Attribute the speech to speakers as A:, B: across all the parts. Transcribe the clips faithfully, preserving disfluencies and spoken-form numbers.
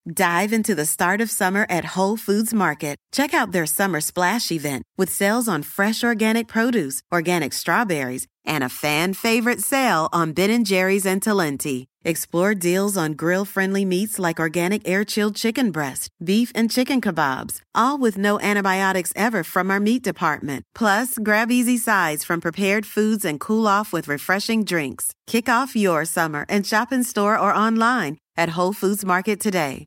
A: Dive into the start of summer at Whole Foods Market. Check out their Summer Splash event with sales on fresh organic produce, organic strawberries, and a fan-favorite sale on Ben and Jerry's and Talenti. Explore deals on grill-friendly meats like organic air-chilled chicken breast, beef, and chicken kebabs, all with no antibiotics ever from our meat department. Plus, grab easy sides from prepared foods and cool off with refreshing drinks. Kick off your summer and shop in store or online at Whole Foods Market today.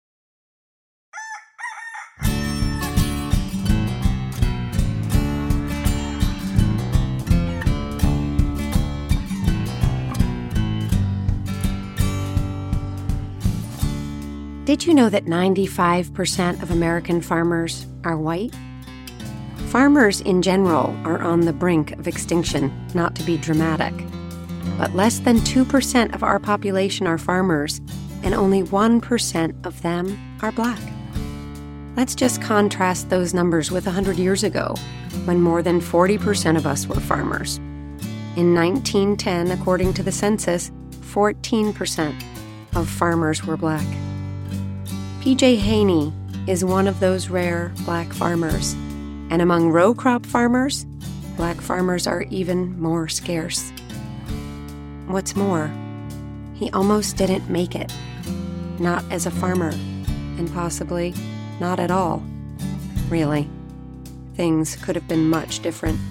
B: Did you know that ninety-five percent of American farmers are white? Farmers in general are on the brink of extinction, not to be dramatic. But less than two percent of our population are farmers, and only one percent of them are black. Let's just contrast those numbers with one hundred years ago, when more than forty percent of us were farmers. In nineteen ten, according to the census, fourteen percent of farmers were black. P J Haney is one of those rare black farmers, and among row crop farmers, black farmers are even more scarce. What's more, he almost didn't make it, not as a farmer, and possibly not at all. Really, things could have been much different.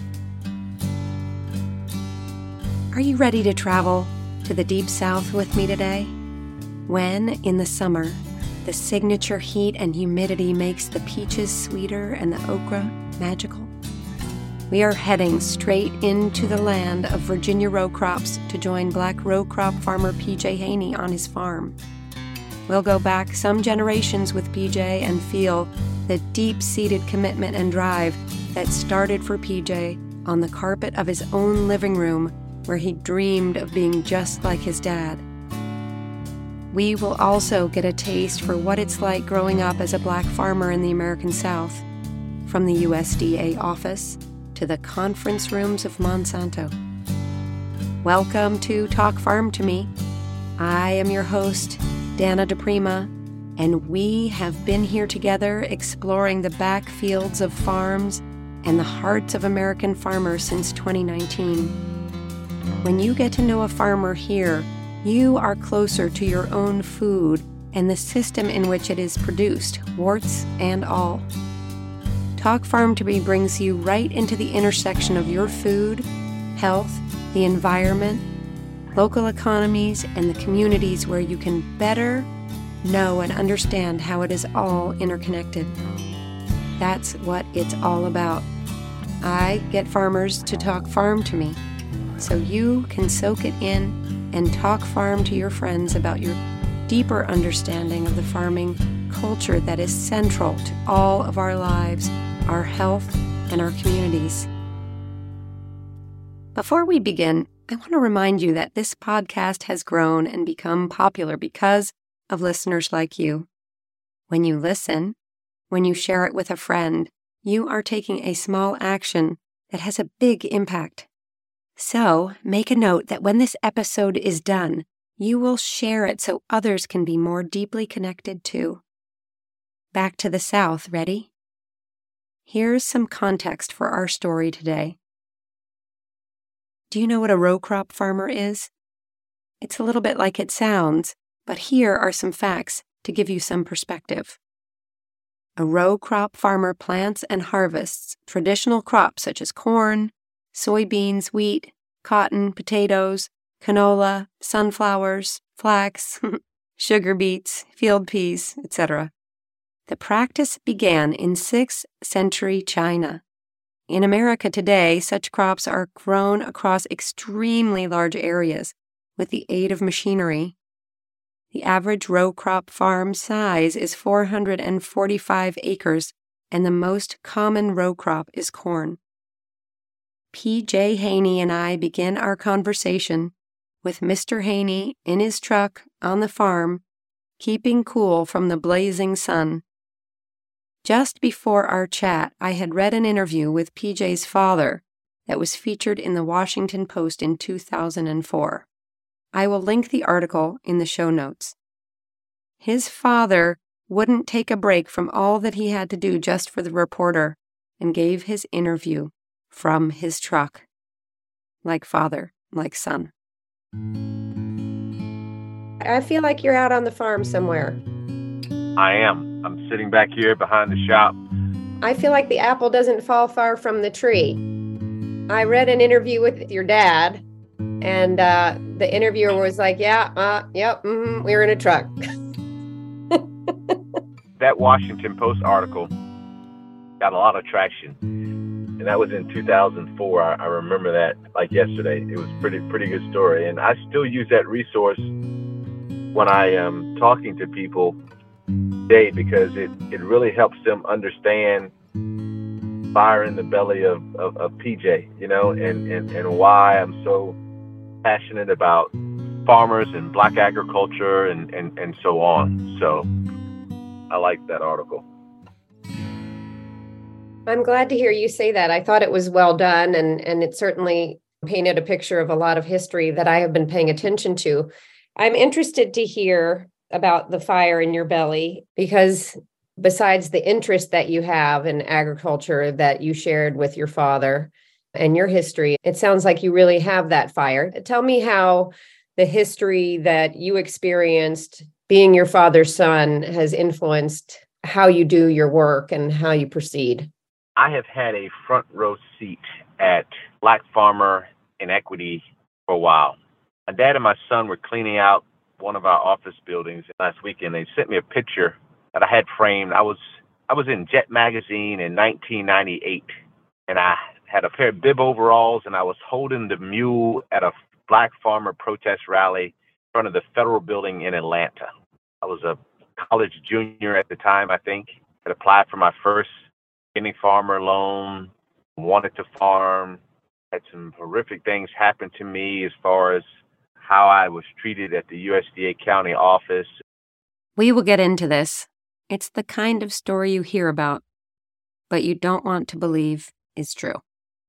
B: Are you ready to travel to the Deep South with me today? When, in the summer, the signature heat and humidity makes the peaches sweeter and the okra magical. We are heading straight into the land of Virginia row crops to join black row crop farmer P J Haney on his farm. We'll go back some generations with P J and feel the deep-seated commitment and drive that started for P J on the carpet of his own living room where he dreamed of being just like his dad. We will also get a taste for what it's like growing up as a black farmer in the American South, from the U S D A office to the conference rooms of Monsanto. Welcome to Talk Farm to Me. I am your host, Dana DePrima, and we have been here together exploring the backfields of farms and the hearts of American farmers since twenty nineteen. When you get to know a farmer here, you are closer to your own food and the system in which it is produced, warts and all. Talk Farm to Me brings you right into the intersection of your food, health, the environment, local economies, and the communities where you can better know and understand how it is all interconnected. That's what it's all about. I get farmers to talk farm to me, so you can soak it in and talk farm to your friends about your deeper understanding of the farming culture that is central to all of our lives, our health, and our communities. Before we begin, I want to remind you that this podcast has grown and become popular because of listeners like you. When you listen, when you share it with a friend, you are taking a small action that has a big impact. So, make a note that when this episode is done, you will share it so others can be more deeply connected too. Back to the South, ready? Here's some context for our story today. Do you know what a row crop farmer is? It's a little bit like it sounds, but here are some facts to give you some perspective. A row crop farmer plants and harvests traditional crops such as corn, soybeans, wheat, cotton, potatoes, canola, sunflowers, flax, sugar beets, field peas, et cetera. The practice began in sixth century China. In America today, such crops are grown across extremely large areas with the aid of machinery. The average row crop farm size is four hundred forty-five acres, and the most common row crop is corn. P J Haney and I begin our conversation with Mister Haney in his truck on the farm, keeping cool from the blazing sun. Just before our chat, I had read an interview with P J's father that was featured in the Washington Post in two thousand four. I will link the article in the show notes. His father wouldn't take a break from all that he had to do just for the reporter and gave his interview from his truck. Like father, like son. I feel like you're out on the farm somewhere.
C: I am. I'm sitting back here behind the shop.
B: I feel like the apple doesn't fall far from the tree. I read an interview with your dad, and uh, the interviewer was like, yeah, uh, yep, mm-hmm, we were in a truck.
C: That Washington Post article got a lot of traction, and that was in two thousand four. I, I remember that like yesterday. It was pretty pretty good story, and I still use that resource when I am talking to people today because it, it really helps them understand fire in the belly of, of, of P J, you know, and, and, and why I'm so passionate about farmers and black agriculture and, and, and so on. So I like that article.
B: I'm glad to hear you say that. I thought it was well done, and, and it certainly painted a picture of a lot of history that I have been paying attention to. I'm interested to hear about the fire in your belly because besides the interest that you have in agriculture that you shared with your father and your history, it sounds like you really have that fire. Tell me how the history that you experienced being your father's son has influenced how you do your work and how you proceed.
C: I have had a front row seat at Black Farmer Inequity for a while. My dad and my son were cleaning out one of our office buildings last weekend. They sent me a picture that I had framed. I was I was in Jet magazine in nineteen ninety-eight, and I had a pair of bib overalls, and I was holding the mule at a Black Farmer protest rally in front of the Federal Building in Atlanta. I was a college junior at the time, I think. I applied for my first Guinea farmer loan, wanted to farm, had some horrific things happen to me as far as how I was treated at the U S D A county office.
B: We will get into this. It's the kind of story you hear about, but you don't want to believe is true.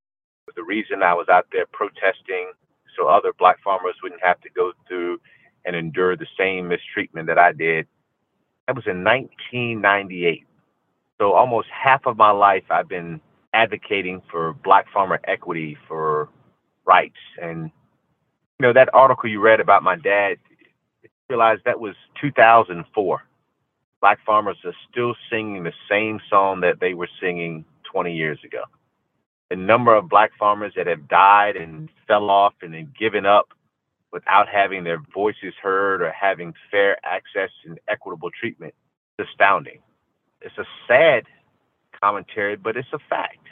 C: The reason I was out there protesting so other black farmers wouldn't have to go through and endure the same mistreatment that I did. That was in nineteen ninety-eight. So almost half of my life I've been advocating for black farmer equity, for rights. And, you know, that article you read about my dad, you realize that was two thousand four. Black farmers are still singing the same song that they were singing twenty years ago. The number of black farmers that have died and fell off and then given up without having their voices heard or having fair access and equitable treatment is astounding. It's a sad commentary, but it's a fact.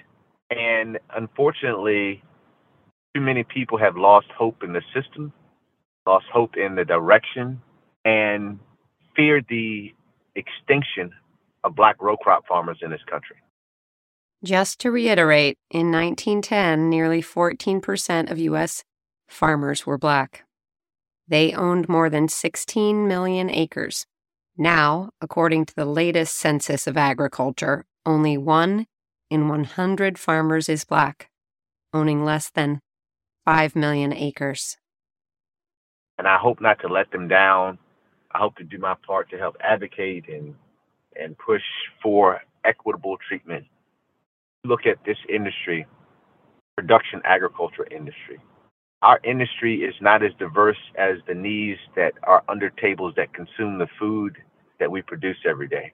C: And unfortunately, too many people have lost hope in the system, lost hope in the direction, and feared the extinction of black row crop farmers in this country.
B: Just to reiterate, in nineteen ten, nearly fourteen percent of U S farmers were black. They owned more than sixteen million acres. Now, according to the latest census of agriculture, only one in one hundred farmers is black, owning less than five million acres.
C: And I hope not to let them down. I hope to do my part to help advocate and and push for equitable treatment. Look at this industry, production agriculture industry. Our industry is not as diverse as the needs that are under tables that consume the food that we produce every day.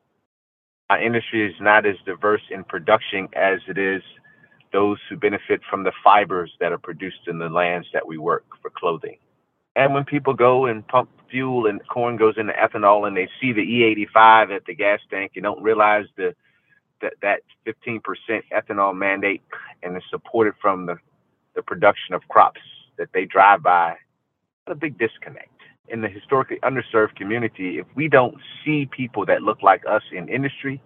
C: Our industry is not as diverse in production as it is those who benefit from the fibers that are produced in the lands that we work for clothing. And when people go and pump fuel and corn goes into ethanol and they see the E eighty-five at the gas tank and don't realize the that that fifteen percent ethanol mandate and is supported from the, the production of crops that they drive by, a big disconnect. In the historically underserved community, if we don't see people that look like us in industry,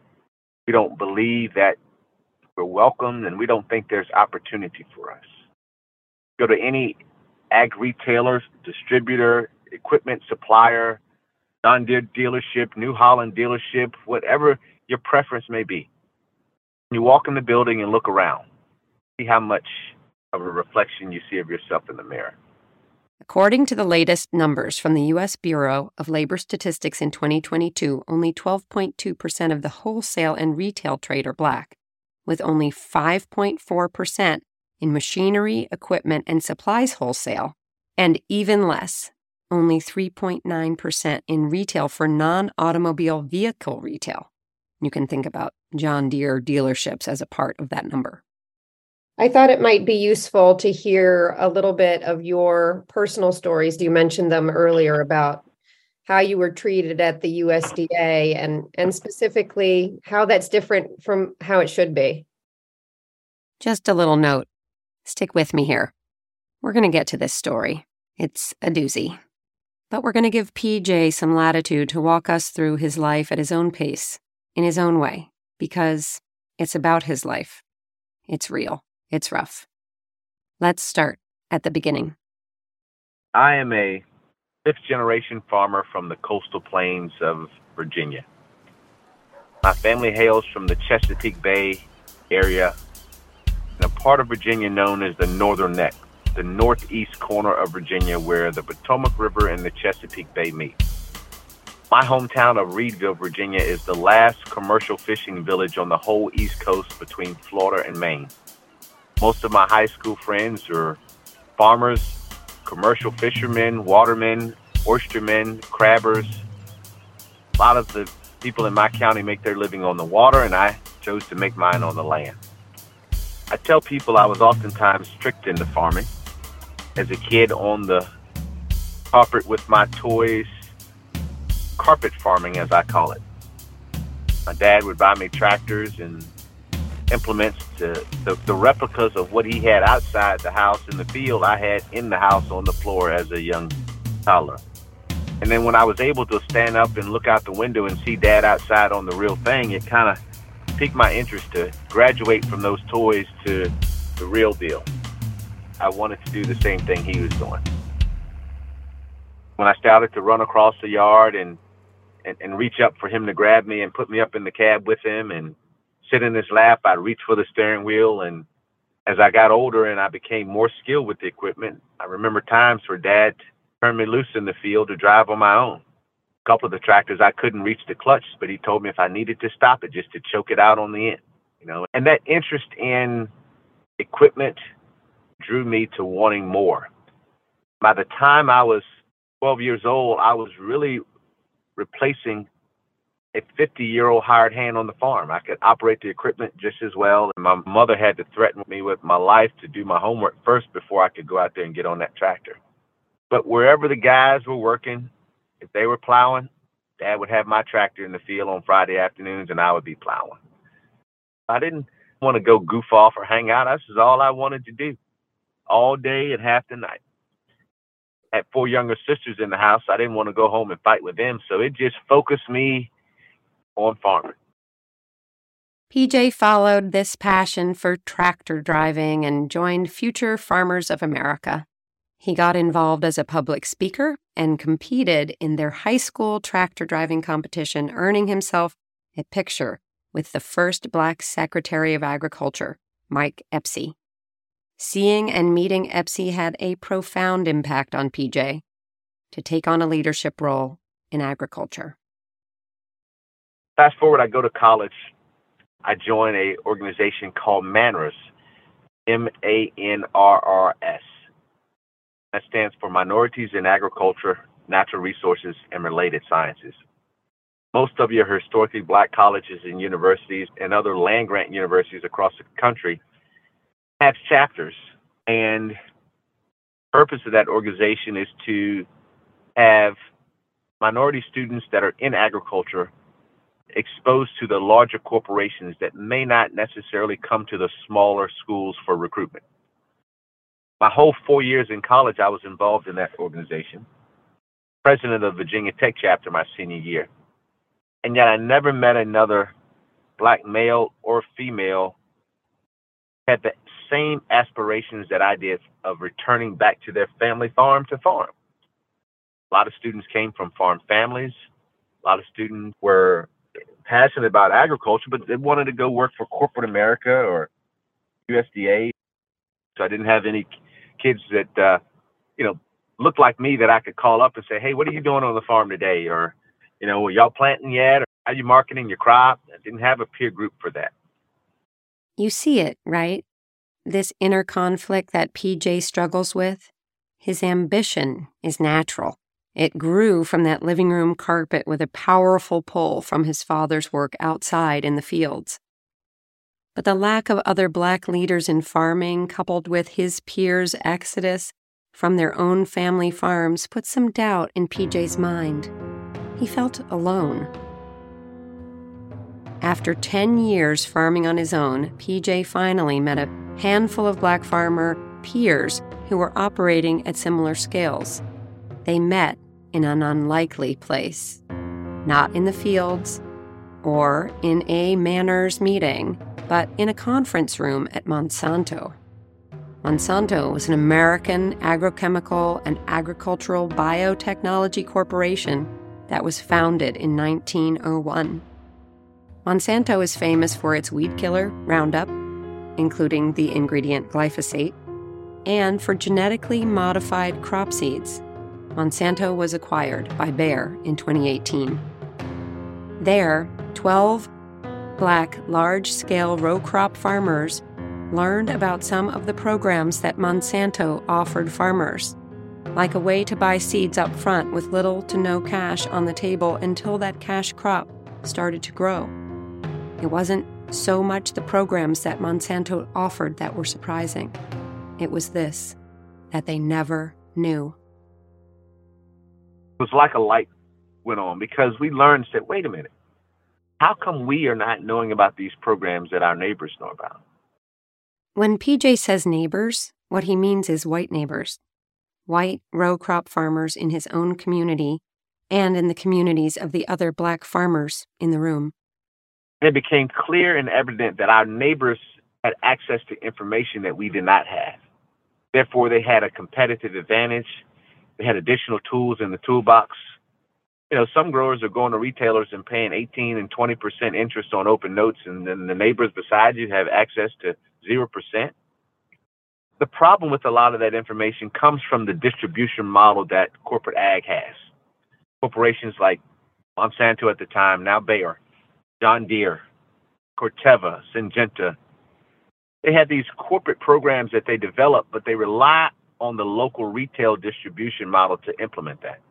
C: we don't believe that we're welcome, and we don't think there's opportunity for us. Go to any ag retailer, distributor, equipment supplier, John Deere dealership, New Holland dealership, whatever your preference may be. You walk in the building and look around. See how much of a reflection you see of yourself in the mirror.
B: According to the latest numbers from the U S Bureau of Labor Statistics in twenty twenty-two, only twelve point two percent of the wholesale and retail trade are Black, with only five point four percent in machinery, equipment, and supplies wholesale, and even less, only three point nine percent in retail for non-automobile vehicle retail. You can think about John Deere dealerships as a part of that number. I thought it might be useful to hear a little bit of your personal stories. You mentioned them earlier about how you were treated at the U S D A and, and specifically how that's different from how it should be. Just a little note. Stick with me here. We're going to get to this story. It's a doozy. But we're going to give P J some latitude to walk us through his life at his own pace, in his own way, because it's about his life. It's real. It's rough. Let's start at the beginning.
C: I am a fifth-generation farmer from the coastal plains of Virginia. My family hails from the Chesapeake Bay area in a part of Virginia known as the Northern Neck, the northeast corner of Virginia where the Potomac River and the Chesapeake Bay meet. My hometown of Reedville, Virginia is the last commercial fishing village on the whole East Coast between Florida and Maine. Most of my high school friends are farmers, commercial fishermen, watermen, oystermen, crabbers. A lot of the people in my county make their living on the water, and I chose to make mine on the land. I tell people I was oftentimes tricked into farming. As a kid on the carpet with my toys, carpet farming as I call it. My dad would buy me tractors and implements, to, the, the replicas of what he had outside the house in the field, I had in the house on the floor as a young toddler. And then when I was able to stand up and look out the window and see Dad outside on the real thing, it kind of piqued my interest to graduate from those toys to the real deal. I wanted to do the same thing he was doing. When I started to run across the yard and, and, and reach up for him to grab me and put me up in the cab with him and sit in his lap, I'd reach for the steering wheel. And as I got older and I became more skilled with the equipment, I remember times where Dad turned me loose in the field to drive on my own. A couple of the tractors, I couldn't reach the clutch, but he told me if I needed to stop it, just to choke it out on the end, you know. And that interest in equipment drew me to wanting more. By the time I was twelve years old, I was really replacing a fifty-year-old hired hand on the farm. I could operate the equipment just as well. And my mother had to threaten me with my life to do my homework first before I could go out there and get on that tractor. But wherever the guys were working, if they were plowing, Dad would have my tractor in the field on Friday afternoons and I would be plowing. I didn't want to go goof off or hang out. This is all I wanted to do, all day and half the night. I had four younger sisters in the house. I didn't want to go home and fight with them, so it just focused me on farming.
B: P J followed this passion for tractor driving and joined Future Farmers of America. He got involved as a public speaker and competed in their high school tractor driving competition, earning himself a picture with the first Black Secretary of Agriculture, Mike Epsy. Seeing and meeting Epsy had a profound impact on P J to take on a leadership role in agriculture.
C: Fast forward, I go to college. I join a organization called MANRS, M A N R R S. That stands for Minorities in Agriculture, Natural Resources, and Related Sciences. Most of your historically Black colleges and universities and other land-grant universities across the country have chapters. And the purpose of that organization is to have minority students that are in agriculture exposed to the larger corporations that may not necessarily come to the smaller schools for recruitment. My whole four years in college, I was involved in that organization, president of the Virginia Tech chapter my senior year. And yet I never met another Black male or female who had the same aspirations that I did of returning back to their family farm to farm. A lot of students came from farm families. A lot of students were passionate about agriculture, but they wanted to go work for corporate America or U S D A. So I didn't have any kids that, uh, you know, looked like me that I could call up and say, hey, what are you doing on the farm today? Or, you know, are y'all planting yet? Or are you marketing your crop? I didn't have a peer group for that.
B: You see it, right? This inner conflict that P J struggles with. His ambition is natural. It grew from that living room carpet with a powerful pull from his father's work outside in the fields. But the lack of other Black leaders in farming, coupled with his peers' exodus from their own family farms, put some doubt in P J's mind. He felt alone. After ten years farming on his own, P J finally met a handful of Black farmer peers who were operating at similar scales. They met in an unlikely place, not in the fields or in a manners meeting, but in a conference room at Monsanto. Monsanto was an American agrochemical and agricultural biotechnology corporation that was founded in nineteen oh one. Monsanto is famous for its weed killer, Roundup, including the ingredient glyphosate, and for genetically modified crop seeds. Monsanto was acquired by Bayer in twenty eighteen. There, twelve Black large-scale row crop farmers learned about some of the programs that Monsanto offered farmers, like a way to buy seeds up front with little to no cash on the table until that cash crop started to grow. It wasn't so much the programs that Monsanto offered that were surprising. It was this, that they never knew.
C: It was like a light went on because we learned, said, wait a minute, how come we are not knowing about these programs that our neighbors know about?
B: When P J says neighbors, what he means is white neighbors. White row crop farmers in his own community and in the communities of the other Black farmers in the room.
C: It became clear and evident that our neighbors had access to information that we did not have. Therefore, they had a competitive advantage. They had additional tools in the toolbox. You know, some growers are going to retailers and paying eighteen and twenty percent interest on open notes, and then the neighbors beside you have access to zero percent. The problem with a lot of that information comes from the distribution model that corporate ag has. Corporations like Monsanto at the time, now Bayer, John Deere, Corteva, Syngenta, they had these corporate programs that they develop, but they rely on the local retail distribution model to implement that.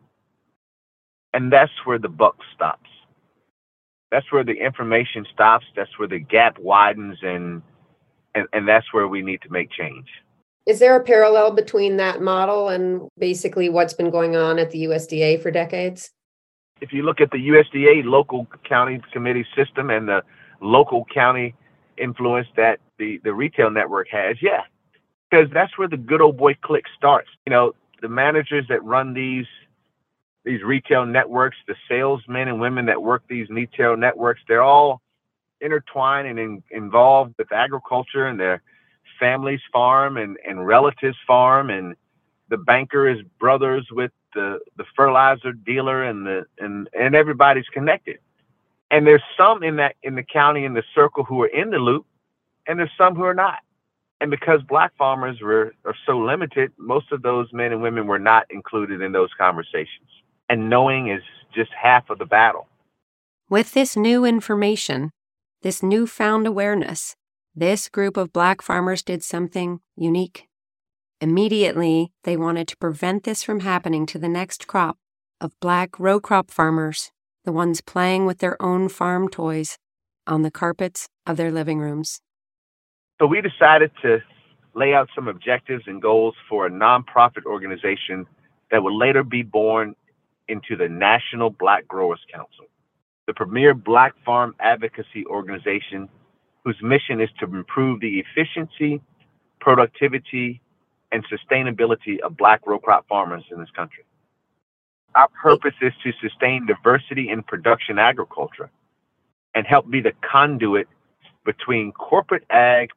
C: And that's where the buck stops. That's where the information stops. That's where the gap widens, and, and, and that's where we need to make change.
D: Is there a parallel between that model and basically what's been going on at the U S D A for decades?
C: If you look at the U S D A local county committee system and the local county influence that the, the retail network has, yeah, because that's where the good old boy clique starts. You know, the managers that run these these retail networks, the salesmen and women that work these retail networks, they're all intertwined and in, involved with agriculture, and their families farm and, and relatives farm, and the banker is brothers with the, the fertilizer dealer, and the and, and everybody's connected. And there's some in that in the county in the circle who are in the loop, and there's some who are not. And because Black farmers were are so limited, most of those men and women were not included in those conversations. And knowing is just half of the battle.
B: With this new information, this newfound awareness, this group of Black farmers did something unique. Immediately, they wanted to prevent this from happening to the next crop of Black row crop farmers, the ones playing with their own farm toys on the carpets of their living rooms.
C: So we decided to lay out some objectives and goals for a nonprofit organization that would later be born into the National Black Growers Council, the premier Black farm advocacy organization whose mission is to improve the efficiency, productivity, and sustainability of Black row crop farmers in this country. Our purpose is to sustain diversity in production agriculture and help be the conduit between corporate ag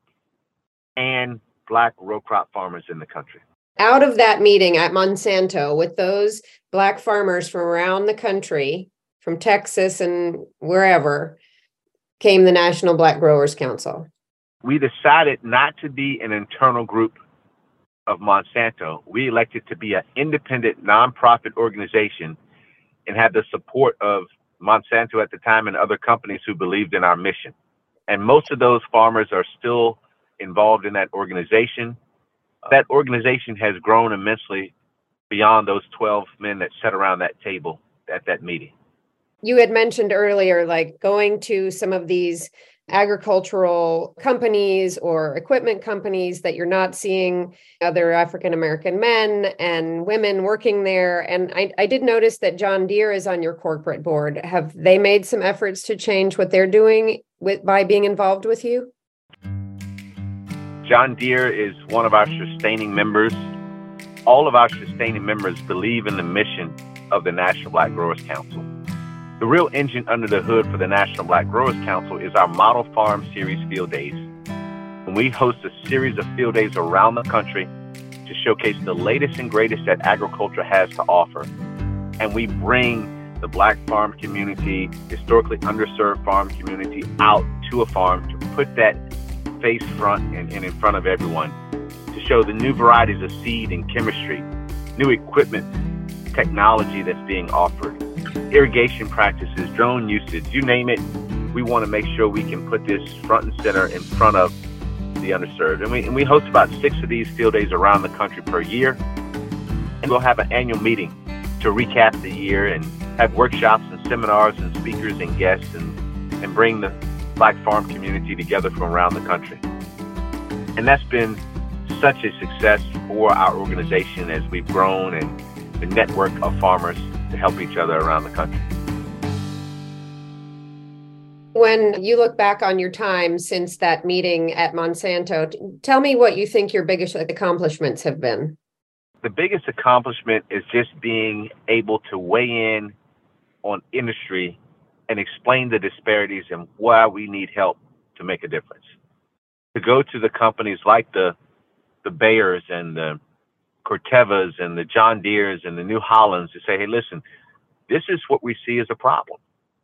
C: and Black row crop farmers in the country.
D: Out of that meeting at Monsanto with those Black farmers from around the country, from Texas and wherever, came the National Black Growers Council.
C: We decided not to be an internal group of Monsanto, we elected to be an independent nonprofit organization and had the support of Monsanto at the time and other companies who believed in our mission. And most of those farmers are still involved in that organization. That organization has grown immensely beyond those twelve men that sat around that table at that meeting.
D: You had mentioned earlier, like going to some of these agricultural companies or equipment companies that you're not seeing other African-American men and women working there. And I, I did notice that John Deere is on your corporate board. Have they made some efforts to change what they're doing with by being involved with you?
C: John Deere is one of our sustaining members. All of our sustaining members believe in the mission of the National Black Growers Council. The real engine under the hood for the National Black Growers Council is our Model Farm Series Field Days. And we host a series of field days around the country to showcase the latest and greatest that agriculture has to offer. And we bring the Black farm community, historically underserved farm community, out to a farm to put that face front and, and in front of everyone, to show the new varieties of seed and chemistry, new equipment, technology that's being offered, irrigation practices, drone usage, you name it. We want to make sure we can put this front and center in front of the underserved. And we, and we host about six of these field days around the country per year. And we'll have an annual meeting to recap the year and have workshops and seminars and speakers and guests and, and bring the Black farm community together from around the country. And that's been such a success for our organization as we've grown and the network of farmers to help each other around the country.
D: When you look back on your time since that meeting at Monsanto, tell me what you think your biggest accomplishments have been.
C: The biggest accomplishment is just being able to weigh in on industry and explain the disparities and why we need help to make a difference. To go to the companies like the the Bayers and the Cortevas and the John Deeres and the New Hollands to say, hey, listen, this is what we see as a problem.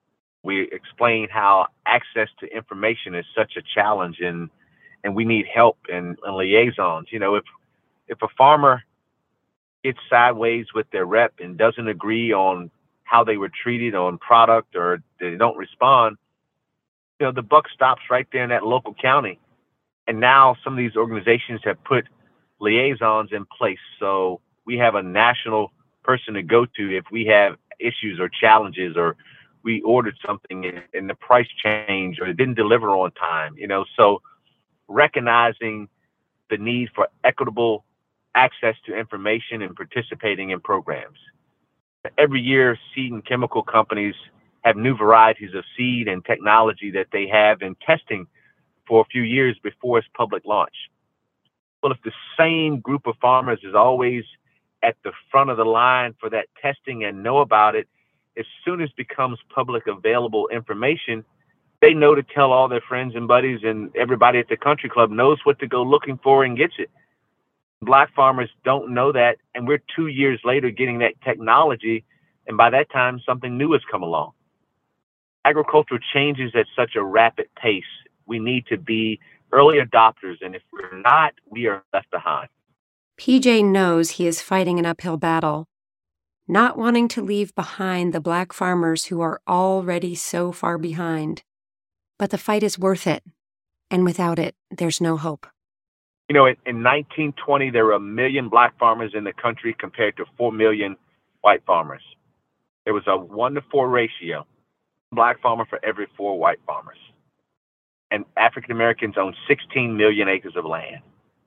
C: We explain how access to information is such a challenge and and we need help and, and liaisons. You know, if if a farmer gets sideways with their rep and doesn't agree on how they were treated on product or they don't respond, you know, the buck stops right there in that local county. And now some of these organizations have put liaisons in place. So we have a national person to go to if we have issues or challenges or we ordered something and, and the price changed or it didn't deliver on time, you know. So recognizing the need for equitable access to information and participating in programs. Every year, seed and chemical companies have new varieties of seed and technology that they have in testing for a few years before its public launch. Well, if the same group of farmers is always at the front of the line for that testing and know about it, as soon as it becomes public available information, they know to tell all their friends and buddies, and everybody at the country club knows what to go looking for and gets it. Black farmers don't know that, and we're two years later getting that technology, and by that time, something new has come along. Agriculture changes at such a rapid pace. We need to be early adopters, and if we're not, we are left behind.
B: P J knows he is fighting an uphill battle, not wanting to leave behind the Black farmers who are already so far behind. But the fight is worth it, and without it, there's no hope.
C: You know, in, in nineteen twenty, there were a million Black farmers in the country compared to four million white farmers. There was a one to four ratio, Black farmer for every four white farmers. And African Americans own sixteen million acres of land.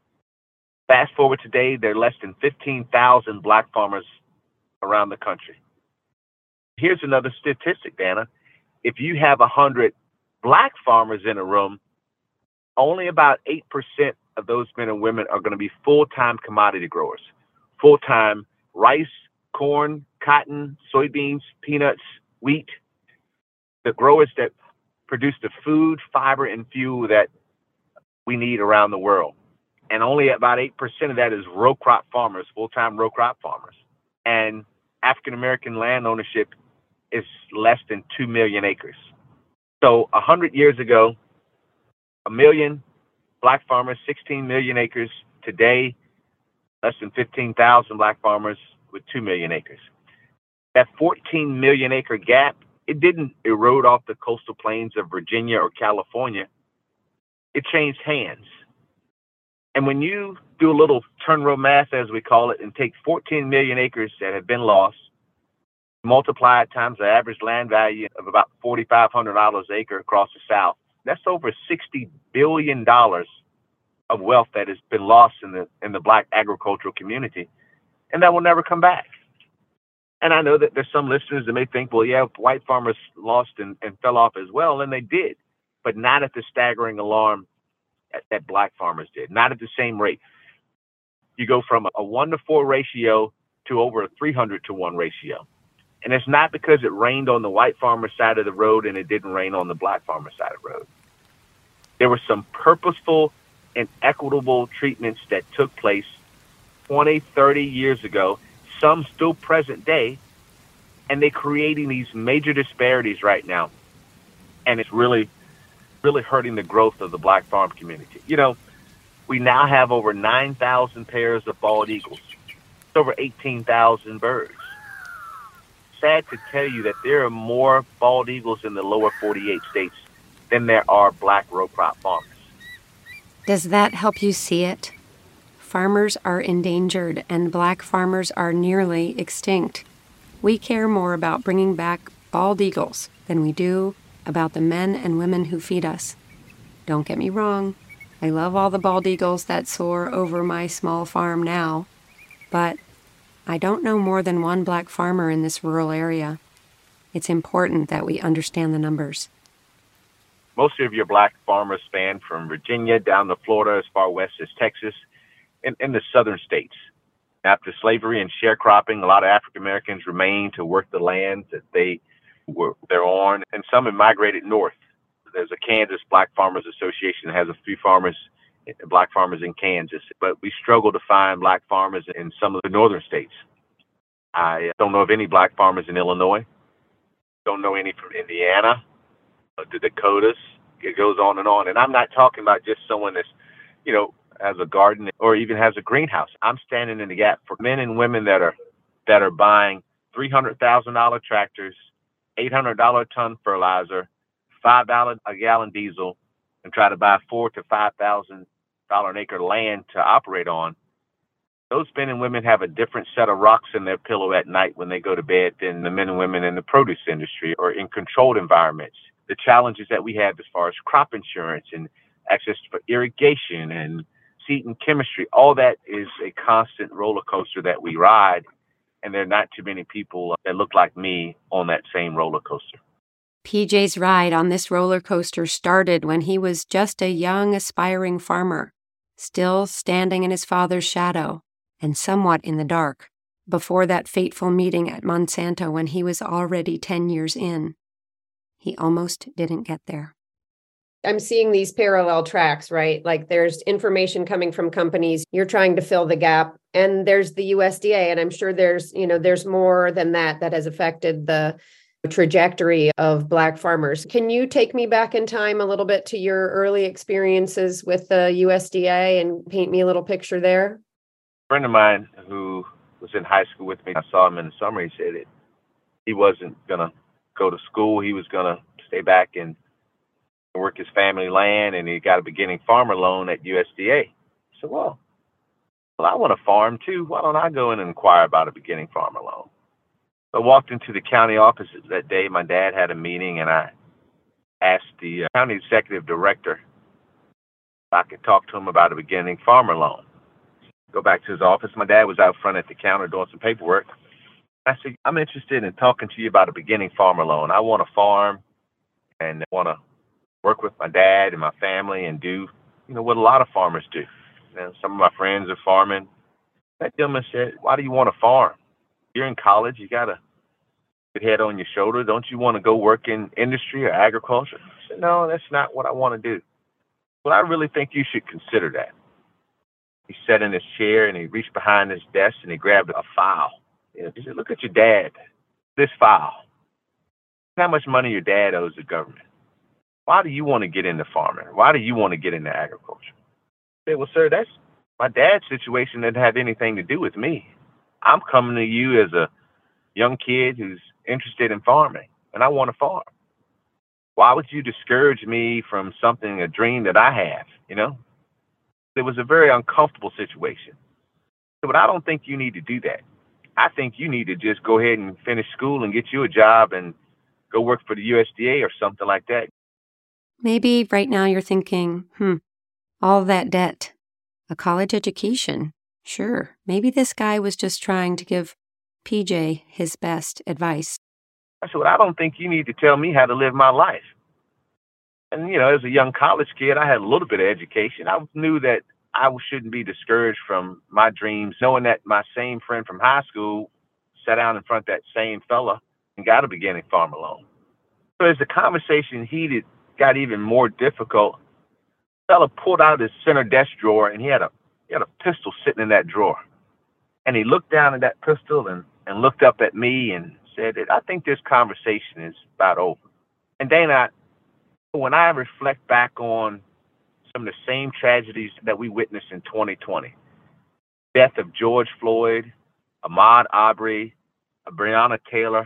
C: Fast forward today, there are less than fifteen thousand Black farmers around the country. Here's another statistic, Dana. If you have one hundred Black farmers in a room, only about eight percent of those men and women are going to be full-time commodity growers. Full-time rice, corn, cotton, soybeans, peanuts, wheat. The growers that produce the food, fiber, and fuel that we need around the world. And only about eight percent of that is row crop farmers, full-time row crop farmers. And African-American land ownership is less than two million acres. So one hundred years ago, a million Black farmers, sixteen million acres. Today, less than fifteen thousand black farmers with two million acres. That fourteen million acre gap, it didn't erode off the coastal plains of Virginia or California. It changed hands. And when you do a little turn row math, as we call it, and take fourteen million acres that have been lost, multiply it times the average land value of about four thousand five hundred dollars an acre across the South, that's over sixty billion dollars of wealth that has been lost in the in the black agricultural community, and that will never come back. And I know that there's some listeners that may think, well, yeah, white farmers lost and, and fell off as well, and they did, but not at the staggering alarm that, that black farmers did, not at the same rate. You go from a one to four ratio to over a three hundred to one ratio. And it's not because it rained on the white farmer side of the road and it didn't rain on the black farmer side of the road. There were some purposeful and equitable treatments that took place twenty, thirty years ago, some still present day, and they're creating these major disparities right now. And it's really, really hurting the growth of the black farm community. You know, we now have over nine thousand pairs of bald eagles. It's over eighteen thousand birds. Sad to tell you that there are more bald eagles in the lower forty-eight states than there are black row crop farmers.
B: Does that help you see it? Farmers are endangered and black farmers are nearly extinct. We care more about bringing back bald eagles than we do about the men and women who feed us. Don't get me wrong, I love all the bald eagles that soar over my small farm now, but I don't know more than one black farmer in this rural area. It's important that we understand the numbers.
C: Most of your black farmers span from Virginia down to Florida, as far west as Texas, and in the southern states. After slavery and sharecropping, a lot of African Americans remained to work the land that they were they're on, and some have migrated north. There's a Kansas Black Farmers Association that has a few farmers, black farmers in Kansas, but we struggle to find black farmers in some of the northern states. I don't know of any black farmers in Illinois. Don't know any from Indiana, the Dakotas. It goes on and on. And I'm not talking about just someone that's, you know, has a garden or even has a greenhouse. I'm standing in the gap for men and women that are that are buying three hundred thousand dollars tractors, eight hundred dollars a ton fertilizer, five dollars a gallon diesel, and try to buy four to five thousand dollars an acre land to operate on. Those men and women have a different set of rocks in their pillow at night when they go to bed than the men and women in the produce industry or in controlled environments. The challenges that we have as far as crop insurance and access for irrigation and seed and chemistry, all that is a constant roller coaster that we ride, and there are not too many people that look like me on that same roller coaster.
B: P J's ride on this roller coaster started when he was just a young, aspiring farmer, still standing in his father's shadow and somewhat in the dark, before that fateful meeting at Monsanto when he was already ten years in. He almost didn't get there.
D: I'm seeing these parallel tracks, right? Like there's information coming from companies, you're trying to fill the gap, and there's the U S D A, and I'm sure there's, you know, there's more than that that has affected the trajectory of black farmers. Can you take me back in time a little bit to your early experiences with the U S D A and paint me a little picture there?
C: A friend of mine who was in high school with me, I saw him in the summer, he said it, he wasn't going to go to school. He was going to stay back and work his family land, and he got a beginning farmer loan at U S D A. I said, well, well, I want to farm too. Why don't I go in and inquire about a beginning farmer loan? I walked into the county office that day. My dad had a meeting, and I asked the county executive director if I could talk to him about a beginning farmer loan. Go back to his office. My dad was out front at the counter doing some paperwork. I said, I'm interested in talking to you about a beginning farmer loan. I want to farm and want to work with my dad and my family and do, you know, what a lot of farmers do. You know, some of my friends are farming. That gentleman said, why do you want to farm? You're in college. You got a good head on your shoulder. Don't you want to go work in industry or agriculture? I said, no, that's not what I want to do. Well, I really think you should consider that. He sat in his chair and he reached behind his desk and he grabbed a file. You know, he said, look at your dad, this file. How much money your dad owes the government. Why do you want to get into farming? Why do you want to get into agriculture? I said, well, sir, that's My dad's situation didn't have anything to do with me. I'm coming to you as a young kid who's interested in farming, and I want to farm. Why would you discourage me from something, a dream that I have, you know? It was a very uncomfortable situation. But I don't think you need to do that. I think you need to just go ahead and finish school and get you a job and go work for the U S D A or something like that.
B: Maybe right now you're thinking, hmm, all that debt, a college education. Sure, maybe this guy was just trying to give P J his best advice.
C: I said, well, I don't think you need to tell me how to live my life. And, you know, as a young college kid, I had a little bit of education. I knew that I shouldn't be discouraged from my dreams, knowing that my same friend from high school sat down in front of that same fella and got a beginning farmer loan. So as the conversation heated, got even more difficult, the fella pulled out his center desk drawer, and he had a he had a pistol sitting in that drawer. And he looked down at that pistol and, and looked up at me and said, I think this conversation is about over. And Dana, when I reflect back on some of the same tragedies that we witnessed in twenty twenty, death of George Floyd, Ahmaud Arbery, Breonna Taylor,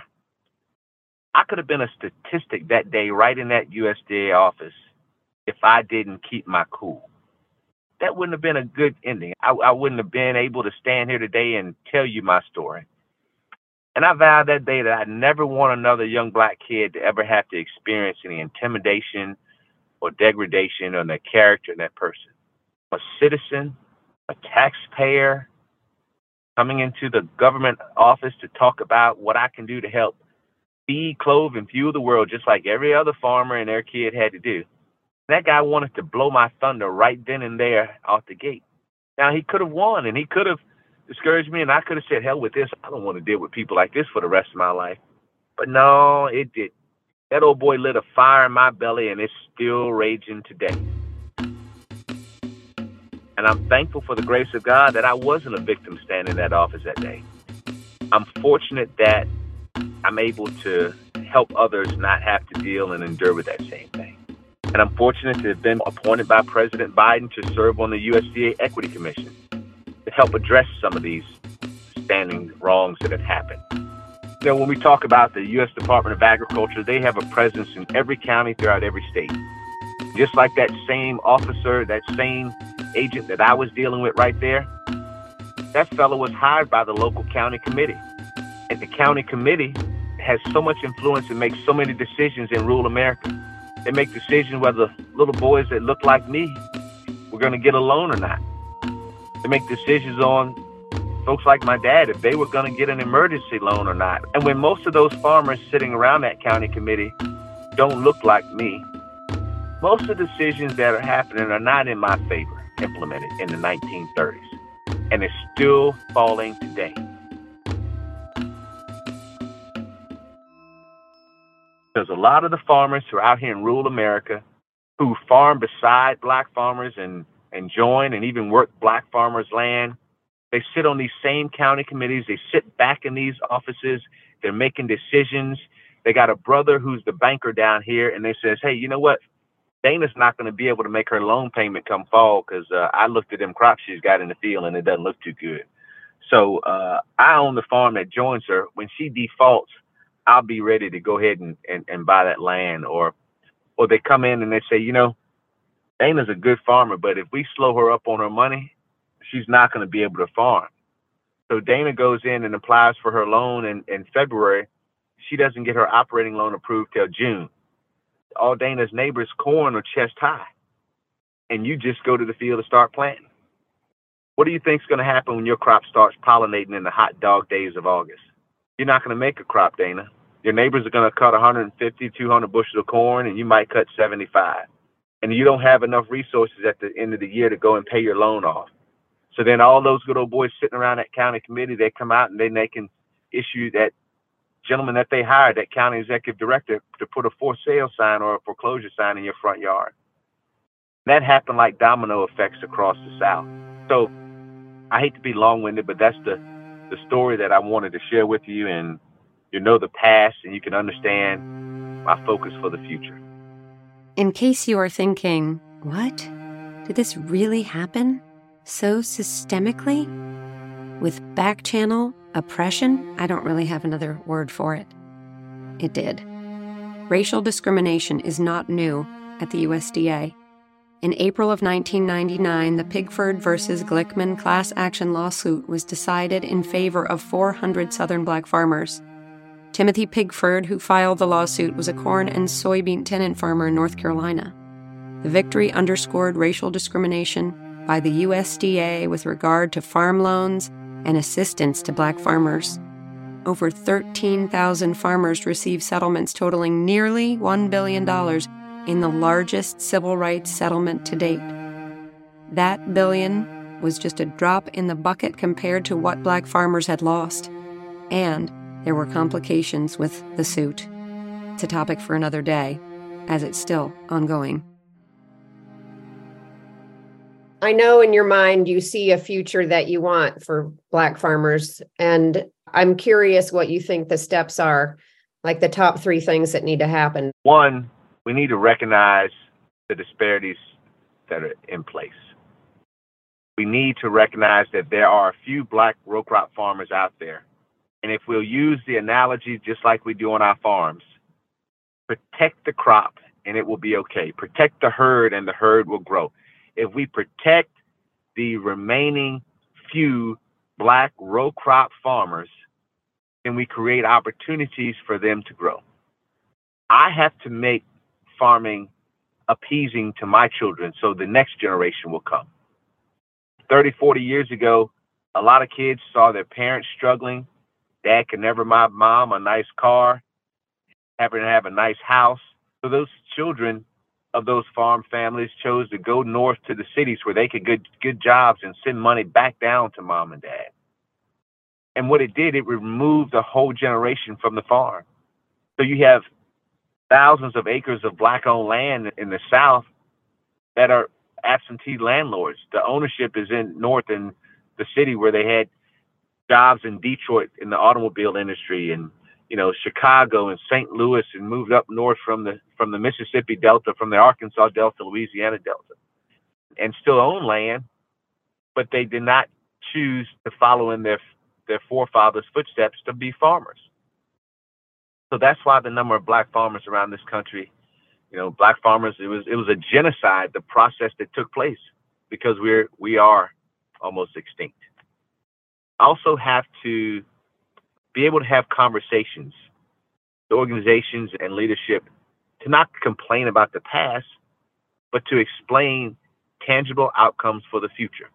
C: I could have been a statistic that day right in that U S D A office if I didn't keep my cool. That wouldn't have been a good ending. I, I wouldn't have been able to stand here today and tell you my story. And I vowed that day that I never want another young black kid to ever have to experience any intimidation or degradation on the character of that person. A citizen, a taxpayer, coming into the government office to talk about what I can do to help feed, clothe, and fuel the world, just like every other farmer and their kid had to do. That guy wanted to blow my thunder right then and there off the gate. Now, he could have won, and he could have discouraged me, and I could have said, hell with this. I don't want to deal with people like this for the rest of my life. But no, it did. That old boy lit a fire in my belly, and it's still raging today. And I'm thankful for the grace of God that I wasn't a victim standing in that office that day. I'm fortunate that I'm able to help others not have to deal and endure with that same thing. And I'm fortunate to have been appointed by President Biden to serve on the U S D A Equity Commission to help address some of these standing wrongs that have happened. You know, when we talk about the U S Department of Agriculture, they have a presence in every county throughout every state. Just like that same officer, that same agent that I was dealing with right there, that fellow was hired by the local county committee. And the county committee has so much influence and makes so many decisions in rural America. They make decisions whether little boys that look like me were going to get a loan or not. They make decisions on folks like my dad, if they were going to get an emergency loan or not. And when most of those farmers sitting around that county committee don't look like me, most of the decisions that are happening are not in my favor, implemented in the nineteen thirties. And it's still falling today. There's a lot of the farmers who are out here in rural America who farm beside black farmers and, and join and even work black farmers' land. They sit on these same county committees. They sit back in these offices. They're making decisions. They got a brother who's the banker down here, and they says, hey, you know what? Dana's not going to be able to make her loan payment come fall because uh, I looked at them crops she's got in the field, and it doesn't look too good. So uh, I own the farm that joins her. When she defaults, I'll be ready to go ahead and, and, and buy that land. Or or they come in and they say, you know, Dana's a good farmer, but if we slow her up on her money, she's not going to be able to farm. So Dana goes in and applies for her loan in, in February. She doesn't get her operating loan approved till June. All Dana's neighbors' corn are chest high. And you just go to the field to start planting. What do you think is going to happen when your crop starts pollinating in the hot dog days of August? You're not going to make a crop, Dana. Your neighbors are going to cut one hundred fifty, two hundred bushels of corn, and you might cut seventy-five. And you don't have enough resources at the end of the year to go and pay your loan off. So then all those good old boys sitting around that county committee, they come out and then they can issue that gentleman that they hired, that county executive director, to put a for sale sign or a foreclosure sign in your front yard. That happened like domino effects across the South. So I hate to be long-winded, but that's the the story that I wanted to share with you, and you know the past and you can understand my focus for the future.
B: In case you are thinking, what? Did this really happen? so systemically, with back-channel oppression. I don't really have another word for it. It did. Racial discrimination is not new at the U S D A. In April of nineteen ninety-nine, the Pigford versus Glickman class action lawsuit was decided in favor of four hundred Southern black farmers. Timothy Pigford, who filed the lawsuit, was a corn and soybean tenant farmer in North Carolina. The victory underscored racial discrimination by the U S D A with regard to farm loans and assistance to black farmers. Over thirteen thousand farmers received settlements totaling nearly one billion dollars in the largest civil rights settlement to date. That billion was just a drop in the bucket compared to what black farmers had lost. And there were complications with the suit. It's a topic for another day, as it's still ongoing.
D: I know in your mind you see a future that you want for black farmers, and I'm curious what you think the steps are, like the top three things that need to happen.
C: One, we need to recognize the disparities that are in place. We need to recognize that there are a few black row crop farmers out there. And if we'll use the analogy just like we do on our farms, protect the crop and it will be okay. Protect the herd and the herd will grow. If we protect the remaining few black row crop farmers, then we create opportunities for them to grow. I have to make farming appeasing to my children so the next generation will come. thirty, forty years ago, a lot of kids saw their parents struggling. Dad could never buy mom a nice car, having to have a nice house. So those children of those farm families chose to go north to the cities where they could get good jobs and send money back down to mom and dad. And what it did, it removed a whole generation from the farm. So you have thousands of acres of black-owned land in the South that are absentee landlords. The ownership is in north in the city where they had jobs in Detroit in the automobile industry and, you know, Chicago and Saint Louis, and moved up north from the from the Mississippi Delta, from the Arkansas Delta, Louisiana Delta, and still own land, but they did not choose to follow in their their forefathers' footsteps to be farmers. So that's why the number of black farmers around this country, you know, black farmers, it was it was a genocide, the process that took place, because we're we are almost extinct. Also have to be able to have conversations, the organizations and leadership, to not complain about the past, but to explain tangible outcomes for the future.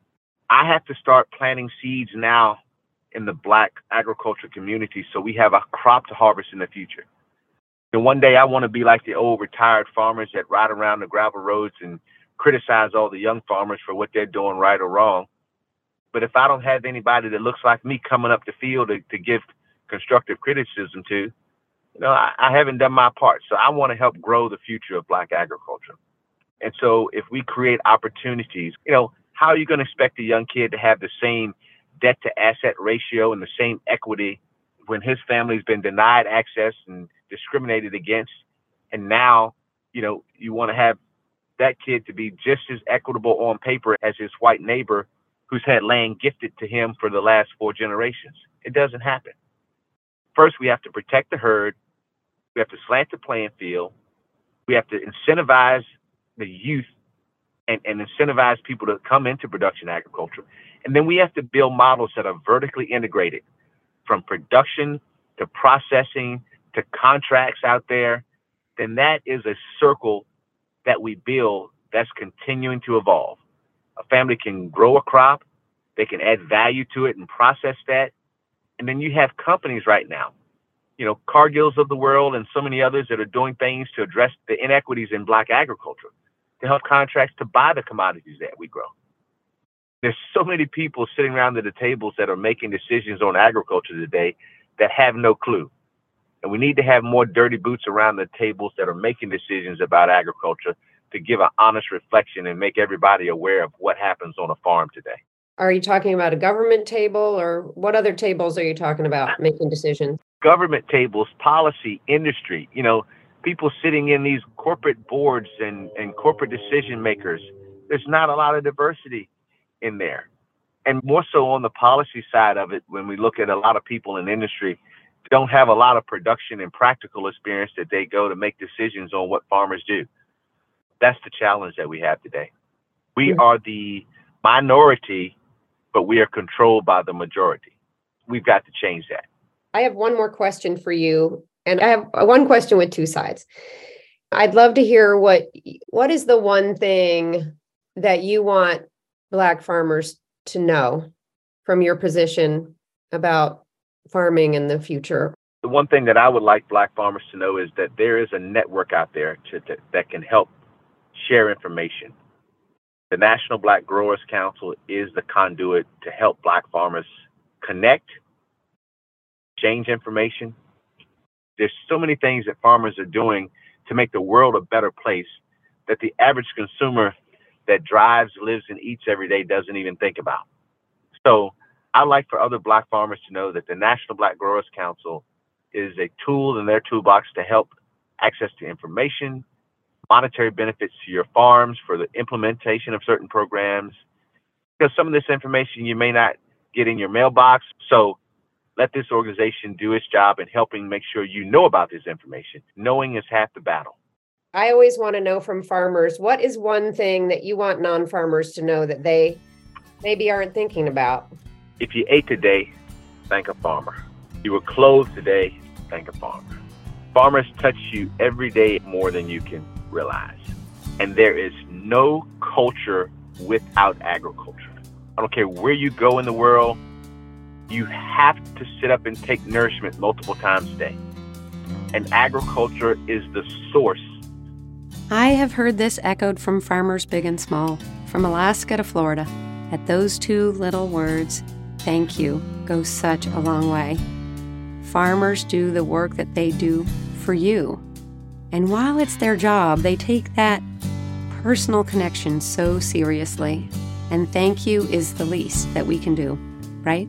C: I have to start planting seeds now in the black agriculture community so we have a crop to harvest in the future. And one day I want to be like the old retired farmers that ride around the gravel roads and criticize all the young farmers for what they're doing right or wrong. But if I don't have anybody that looks like me coming up the field to, to give constructive criticism to, you know, I, I haven't done my part. So I want to help grow the future of black agriculture. And so if we create opportunities, you know, how are you going to expect a young kid to have the same debt to asset ratio and the same equity when his family's been denied access and discriminated against? And now, you know, you want to have that kid to be just as equitable on paper as his white neighbor who's had land gifted to him for the last four generations. It doesn't happen. First, we have to protect the herd. We have to slant the playing field. We have to incentivize the youth and, and incentivize people to come into production agriculture. And then we have to build models that are vertically integrated, from production to processing to contracts out there. Then that is a circle that we build that's continuing to evolve. A family can grow a crop, they can add value to it and process that. And then you have companies right now, you know, Cargills of the world and so many others that are doing things to address the inequities in black agriculture, to help contracts to buy the commodities that we grow. There's so many people sitting around at the tables that are making decisions on agriculture today that have no clue. And we need to have more dirty boots around the tables that are making decisions about agriculture to give an honest reflection and make everybody aware of what happens on a farm today.
D: Are you talking about a government table, or what other tables are you talking about making decisions?
C: Government tables, policy, industry, you know, people sitting in these corporate boards and, and corporate decision makers. There's not a lot of diversity in there. And more so on the policy side of it, when we look at a lot of people in the industry, don't have a lot of production and practical experience that they go to make decisions on what farmers do. That's the challenge that we have today. We mm-hmm. are the minority, but we are controlled by the majority. We've got to change that.
D: I have one more question for you, and I have one question with two sides. I'd love to hear what what is the one thing that you want Black farmers to know from your position about farming in the future?
C: The one thing that I would like Black farmers to know is that there is a network out there to, to, that can help share information. The National Black Growers Council is the conduit to help Black farmers connect, exchange information. There's so many things that farmers are doing to make the world a better place that the average consumer that drives, lives, and eats every day doesn't even think about. So I'd like for other Black farmers to know that the National Black Growers Council is a tool in their toolbox to help access to information, monetary benefits to your farms for the implementation of certain programs. Because some of this information you may not get in your mailbox. So let this organization do its job in helping make sure you know about this information. Knowing is half the battle.
D: I always want to know from farmers, what is one thing that you want non-farmers to know that they maybe aren't thinking about?
C: If you ate today, thank a farmer. You were clothed today, thank a farmer. Farmers touch you every day more than you can realize. And there is no culture without agriculture. I don't care where you go in the world, you have to sit up and take nourishment multiple times a day. And agriculture is the source.
B: I have heard this echoed from farmers big and small, from Alaska to Florida. At those two little words, thank you, goes such a long way. Farmers do the work that they do for you. And while it's their job, they take that personal connection so seriously. And thank you is the least that we can do, right?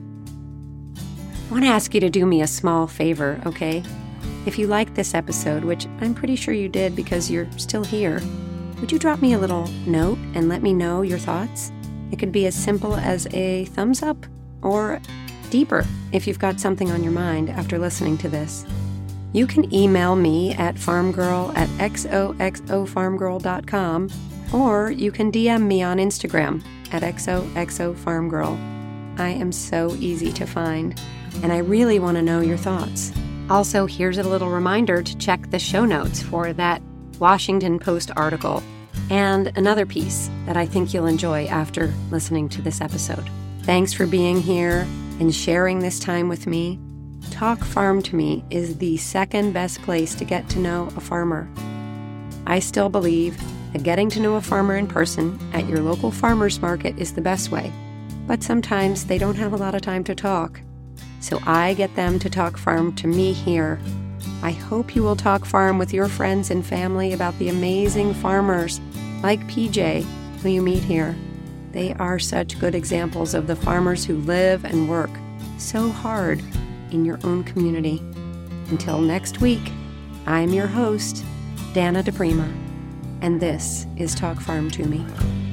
B: I want to ask you to do me a small favor, okay? If you liked this episode, which I'm pretty sure you did because you're still here, would you drop me a little note and let me know your thoughts? It could be as simple as a thumbs up or deeper if you've got something on your mind after listening to this. You can email me at farmgirl at x o x o farm girl dot com, or you can D M me on Instagram at x o x o farm girl. I am so easy to find, and I really want to know your thoughts. Also, here's a little reminder to check the show notes for that Washington Post article and another piece that I think you'll enjoy after listening to this episode. Thanks for being here and sharing this time with me. Talk Farm to Me is the second best place to get to know a farmer. I still believe that getting to know a farmer in person at your local farmer's market is the best way, but sometimes they don't have a lot of time to talk. So I get them to talk farm to me here. I hope you will talk farm with your friends and family about the amazing farmers like P J who you meet here. They are such good examples of the farmers who live and work so hard in your own community. Until next week, I'm your host, Dana DePrima, and this is Talk Farm to Me.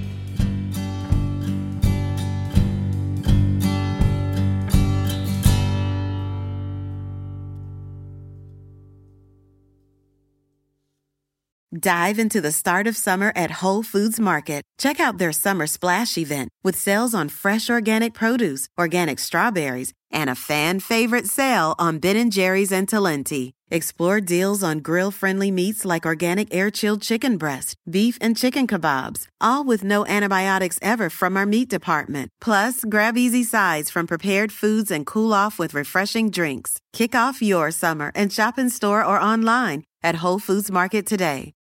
A: Dive into the start of summer at Whole Foods Market. Check out their Summer Splash event with sales on fresh organic produce, organic strawberries, and a fan-favorite sale on Ben and Jerry's and Talenti. Explore deals on grill-friendly meats like organic air-chilled chicken breast, beef and chicken kebabs, all with no antibiotics ever from our meat department. Plus, grab easy sides from prepared foods and cool off with refreshing drinks. Kick off your summer and shop in store or online at Whole Foods Market today.